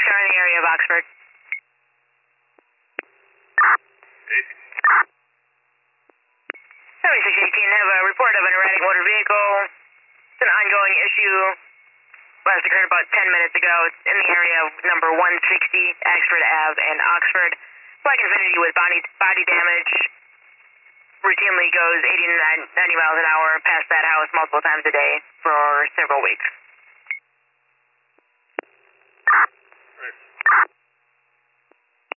police car in the area of Oxford. 7618, have a report of an erratic motor vehicle. It's an ongoing issue. Last occurred about 10 minutes ago. It's in the area of number 160, Axford Ave and Oxford. Black Infiniti with body damage. Routinely goes 80 to 90 miles an hour past that house multiple times a day for several weeks.